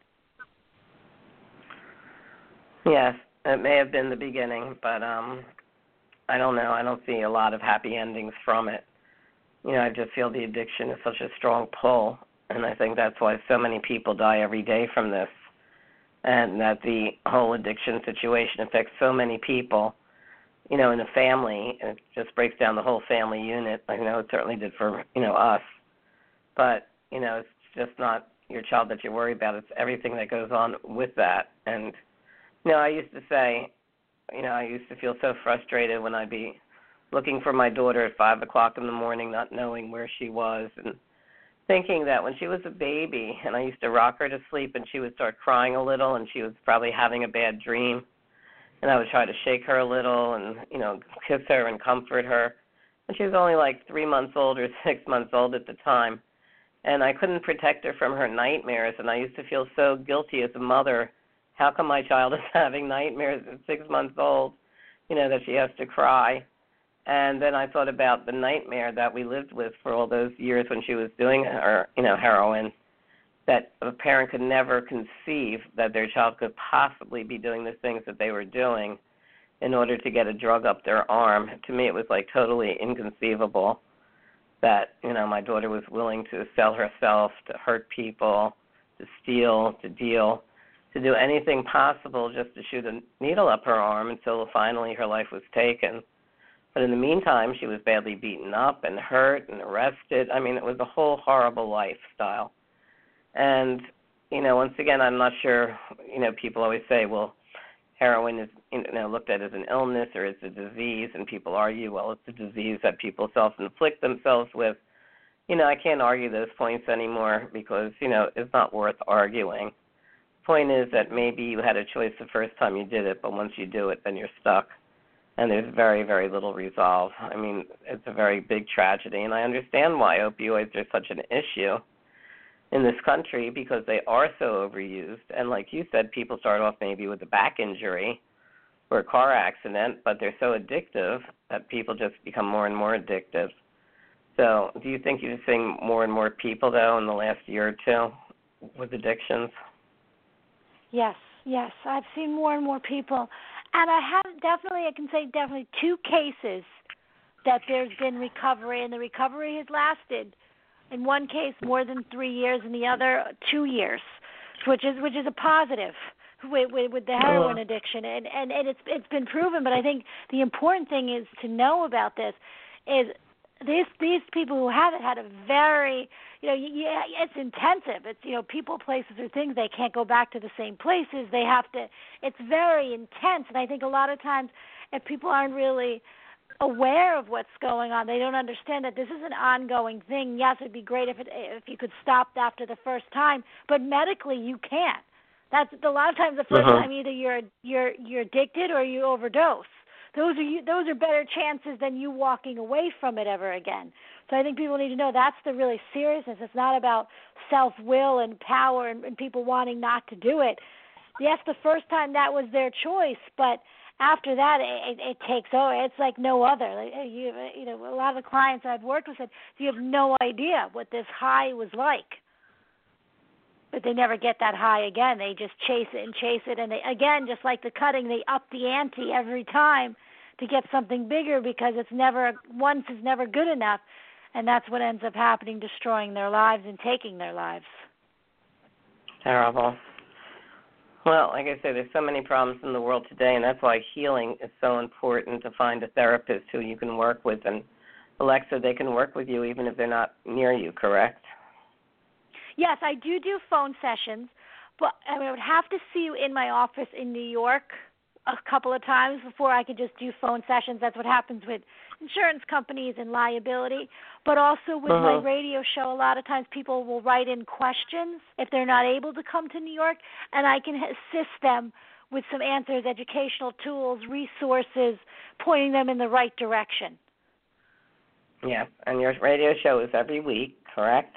Yes, it may have been the beginning, but I don't know. I don't see a lot of happy endings from it. I just feel the addiction is such a strong pull, and I think that's why so many people die every day from this, and that the whole addiction situation affects so many people, in the family, and it just breaks down the whole family unit. I know it certainly did for, us, but, it's just not your child that you worry about. It's everything that goes on with that. And, I used to say, I used to feel so frustrated when I'd be looking for my daughter at 5 o'clock in the morning, not knowing where she was, and thinking that when she was a baby and I used to rock her to sleep and she would start crying a little and she was probably having a bad dream, and I would try to shake her a little and, kiss her and comfort her. And she was only like 3 months old or 6 months old at the time. And I couldn't protect her from her nightmares, and I used to feel so guilty as a mother. How come my child is having nightmares at 6 months old, that she has to cry? And then I thought about the nightmare that we lived with for all those years when she was doing her, heroin, that a parent could never conceive that their child could possibly be doing the things that they were doing in order to get a drug up their arm. To me, it was like totally inconceivable that, my daughter was willing to sell herself, to hurt people, to steal, to deal, to do anything possible just to shoot a needle up her arm until finally her life was taken. But in the meantime, she was badly beaten up and hurt and arrested. I mean, it was a whole horrible lifestyle. And, once again, I'm not sure, people always say, well, heroin is looked at as an illness or it's a disease, and people argue, well, it's a disease that people self-inflict themselves with. I can't argue those points anymore because, it's not worth arguing. The point is that maybe you had a choice the first time you did it, but once you do it, then you're stuck. And there's very, very little resolve. I mean, it's a very big tragedy, and I understand why opioids are such an issue in this country because they are so overused. And like you said, people start off maybe with a back injury or a car accident, but they're so addictive that people just become more and more addictive. So do you think you're seeing more and more people, though, in the last year or two with addictions? Yes. I've seen more and more people. And I can say definitely 2 cases that there's been recovery, and the recovery has lasted, in one case, more than 3 years, and the other 2 years, which is a positive with the heroin addiction, and it's been proven. But I think the important thing is to know about this is these people who have it had a very, it's intensive. It's, people, places, or things, they can't go back to the same places. They have to, it's very intense. And I think a lot of times if people aren't really aware of what's going on, they don't understand that this is an ongoing thing. Yes, it'd be great if you could stop after the first time, but medically you can't. That's a lot of times the first time either you're addicted or you overdose. Those are better chances than you walking away from it ever again. So I think people need to know that's the really seriousness. It's not about self-will and power and people wanting not to do it. Yes, the first time that was their choice, but after that it takes over. It's like no other. A lot of the clients I've worked with said, you have no idea what this high was like. But they never get that high again. They just chase it, and they, again, just like the cutting, they up the ante every time to get something bigger because once is never good enough, and that's what ends up happening, destroying their lives and taking their lives. Terrible. Well, like I say, there's so many problems in the world today, and that's why healing is so important, to find a therapist who you can work with. And, Alexa, they can work with you even if they're not near you, correct? Yes, I do phone sessions, but I would have to see you in my office in New York a couple of times before I could just do phone sessions. That's what happens with insurance companies and liability. But also with my radio show, a lot of times people will write in questions if they're not able to come to New York, and I can assist them with some answers, educational tools, resources, pointing them in the right direction. Yeah, and your radio show is every week, correct?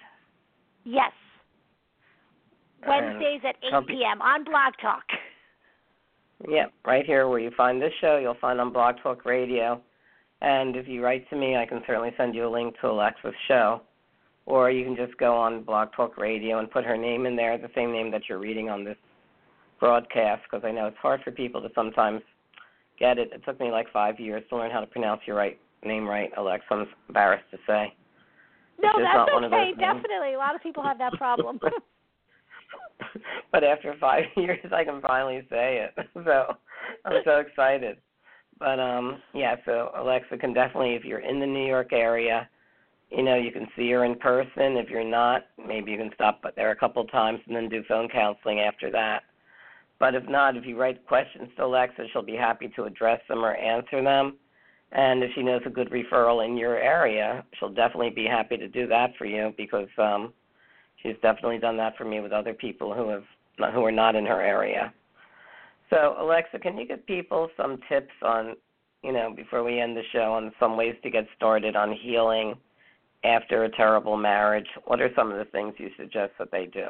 Yes. Wednesdays at 8 p.m. on Blog Talk. Yeah, right here where you find this show, you'll find on Blog Talk Radio. And if you write to me, I can certainly send you a link to Alexa's show. Or you can just go on Blog Talk Radio and put her name in there, the same name that you're reading on this broadcast, because I know it's hard for people to sometimes get it. It took me like 5 years to learn how to pronounce your name right, Alexa. I'm embarrassed to say. No, that's okay. Definitely. A lot of people have that problem. But after 5 years, I can finally say it. So I'm so excited. But, so Alexa can definitely, if you're in the New York area, you can see her in person. If you're not, maybe you can stop there a couple of times and then do phone counseling after that. But if not, if you write questions to Alexa, she'll be happy to address them or answer them. And if she knows a good referral in your area, she'll definitely be happy to do that for you, because she's definitely done that for me with other people who are not in her area. So, Alexa, can you give people some tips on, before we end the show, on some ways to get started on healing after a terrible marriage? What are some of the things you suggest that they do?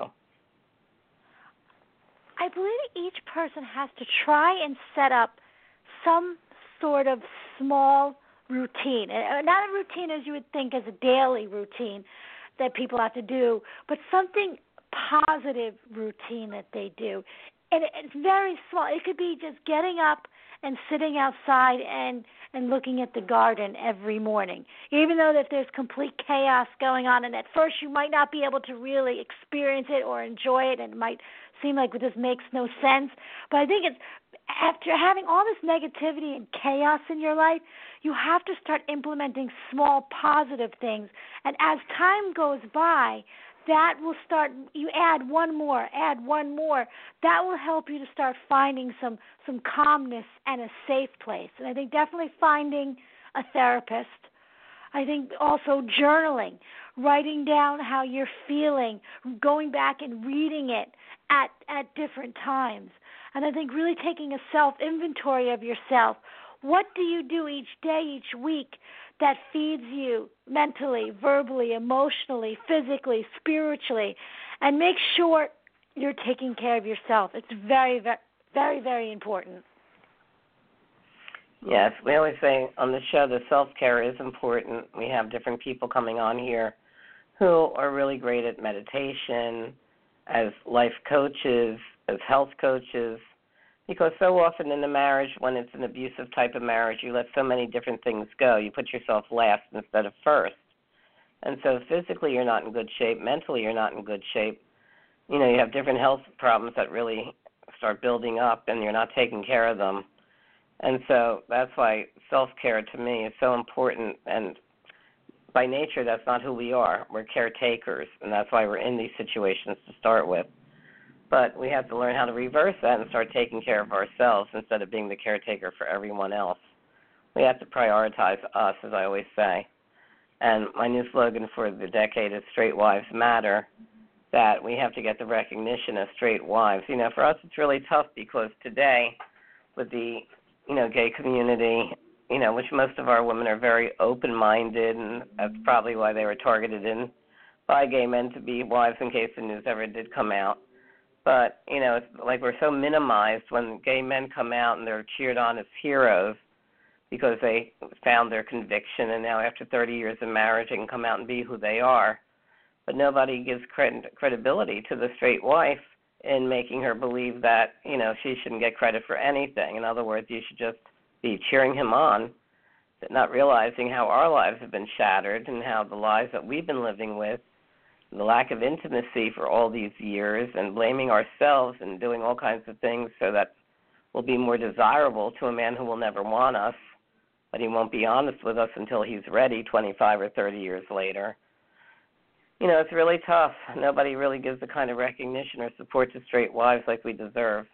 I believe each person has to try and set up some sort of small routine. Not a routine as you would think as a daily routine that people have to do, but something positive routine that they do. And it's very small. It could be just getting up and sitting outside and looking at the garden every morning, even though that there's complete chaos going on. And at first you might not be able to really experience it or enjoy it, and it might seem like this makes no sense. But I think it's after having all this negativity and chaos in your life, you have to start implementing small positive things. And as time goes by, that will start, you add one more. That will help you to start finding some calmness and a safe place. And I think definitely finding a therapist. I think also journaling, writing down how you're feeling, going back and reading it at different times. And I think really taking a self-inventory of yourself. What do you do each day, each week that feeds you mentally, verbally, emotionally, physically, spiritually? And make sure you're taking care of yourself. It's very, very, very, very important. Yes, we always say on the show that self-care is important. We have different people coming on here who are really great at meditation, as life coaches, as health coaches, because so often in a marriage, when it's an abusive type of marriage, you let so many different things go. You put yourself last instead of first. And so physically you're not in good shape. Mentally you're not in good shape. You have different health problems that really start building up, and you're not taking care of them. And so that's why self-care to me is so important. And by nature, that's not who we are. We're caretakers, and that's why we're in these situations to start with. But we have to learn how to reverse that and start taking care of ourselves instead of being the caretaker for everyone else. We have to prioritize us, as I always say. And my new slogan for the decade is Straight Wives Matter, that we have to get the recognition of straight wives. For us it's really tough because today with the, gay community, which most of our women are very open-minded, and that's probably why they were targeted by gay men to be wives in case the news ever did come out. But, it's like we're so minimized when gay men come out and they're cheered on as heroes because they found their conviction, and now after 30 years of marriage they can come out and be who they are. But nobody gives credibility to the straight wife in making her believe that, she shouldn't get credit for anything. In other words, you should just be cheering him on, not realizing how our lives have been shattered and how the lives that we've been living with, the lack of intimacy for all these years, and blaming ourselves and doing all kinds of things so that we'll be more desirable to a man who will never want us, but he won't be honest with us until he's ready 25 or 30 years later. It's really tough. Nobody really gives the kind of recognition or support to straight wives like we deserve.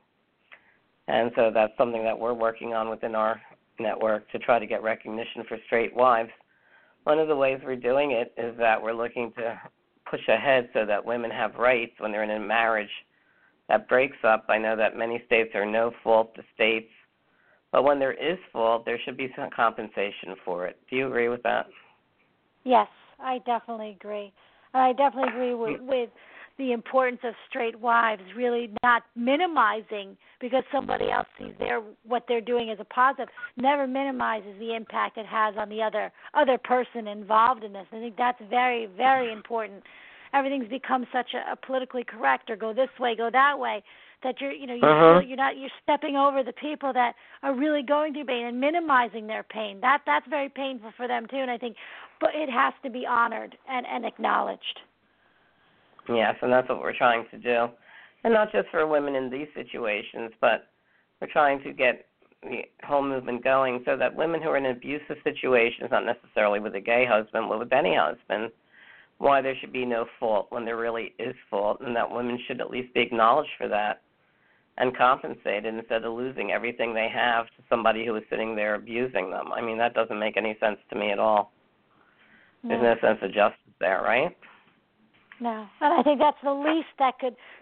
And so that's something that we're working on within our network to try to get recognition for straight wives. One of the ways we're doing it is that we're looking to push ahead so that women have rights when they're in a marriage that breaks up. I know that many states are no-fault states, but when there is fault, there should be some compensation for it. Do you agree with that? Yes, I definitely agree. I definitely agree with the importance of straight wives, really not minimizing because somebody else sees what they're doing as a positive, never minimizes the impact it has on the other person involved in this. I think that's very, very important. Everything's become such a politically correct, or go this way, go that way, that you're stepping over the people that are really going through pain and minimizing their pain. That's very painful for them too, and I think, but it has to be honored and acknowledged. Yes, and that's what we're trying to do, and not just for women in these situations, but we're trying to get the whole movement going so that women who are in abusive situations, not necessarily with a gay husband, but with any husband, why there should be no fault when there really is fault, and that women should at least be acknowledged for that and compensated instead of losing everything they have to somebody who is sitting there abusing them. I mean, that doesn't make any sense to me at all. There's no sense of justice there, right? No, and I think that's the least that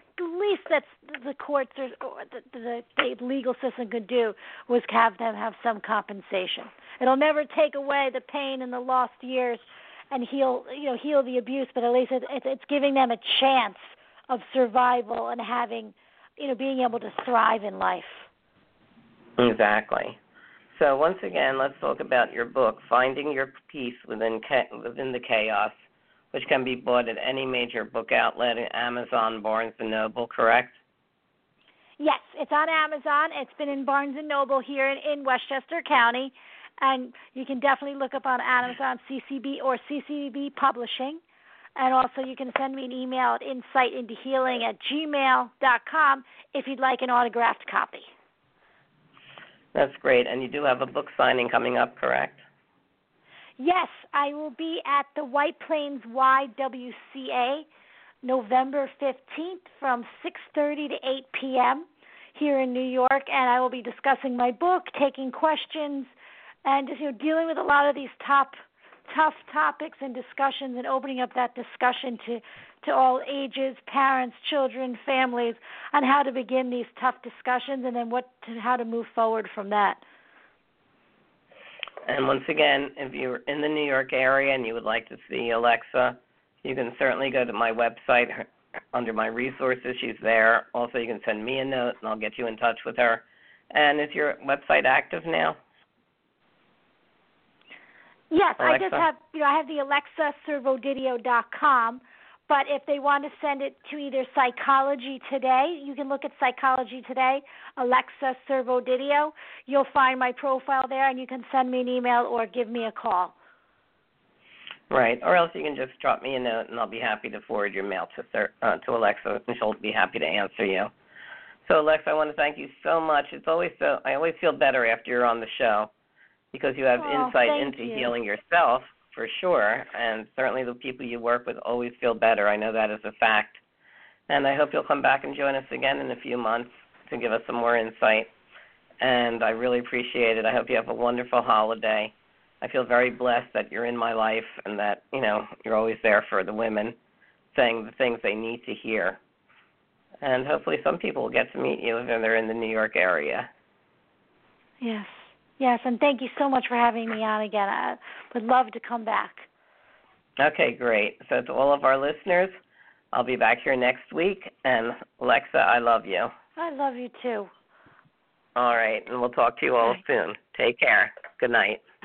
the courts or the legal system could do was have them have some compensation. It'll never take away the pain and the lost years and heal the abuse, but at least it's giving them a chance of survival and having, being able to thrive in life. Exactly. So once again, let's talk about your book, Finding Your Peace Within the Chaos, which can be bought at any major book outlet, Amazon, Barnes & Noble, correct? Yes, it's on Amazon. It's been in Barnes & Noble here in Westchester County, and you can definitely look up on Amazon, CCB or CCB Publishing. And also you can send me an email at insightintohealing@gmail.com if you'd like an autographed copy. That's great. And you do have a book signing coming up, correct? Yes, I will be at the White Plains YWCA November 15th from 6:30 to 8 p.m. here in New York, and I will be discussing my book, taking questions, and just dealing with a lot of these tough topics and discussions, and opening up that discussion to all ages, parents, children, families, on how to begin these tough discussions and then how to move forward from that. And once again, if you're in the New York area and you would like to see Alexa, you can certainly go to my website under my resources. She's there. Also, you can send me a note, and I'll get you in touch with her. And is your website active now? Yes, Alexa? I just have, I have the AlexaServodidio.com, but if they want to send it to either Psychology Today, you can look at Psychology Today, Alexa Servodidio. You'll find my profile there, and you can send me an email or give me a call. Right, or else you can just drop me a note, and I'll be happy to forward your mail to Alexa, and she'll be happy to answer you. So, Alexa, I want to thank you so much. I always feel better after you're on the show, because you have insight into healing yourself, for sure, and certainly the people you work with always feel better. I know that as a fact. And I hope you'll come back and join us again in a few months to give us some more insight. And I really appreciate it. I hope you have a wonderful holiday. I feel very blessed that you're in my life and that, you're always there for the women, saying the things they need to hear. And hopefully some people will get to meet you if they're in the New York area. Yes, and thank you so much for having me on again. I would love to come back. Okay, great. So to all of our listeners, I'll be back here next week. And Alexa, I love you. I love you too. All right, and we'll talk to you all soon. Take care. Good night.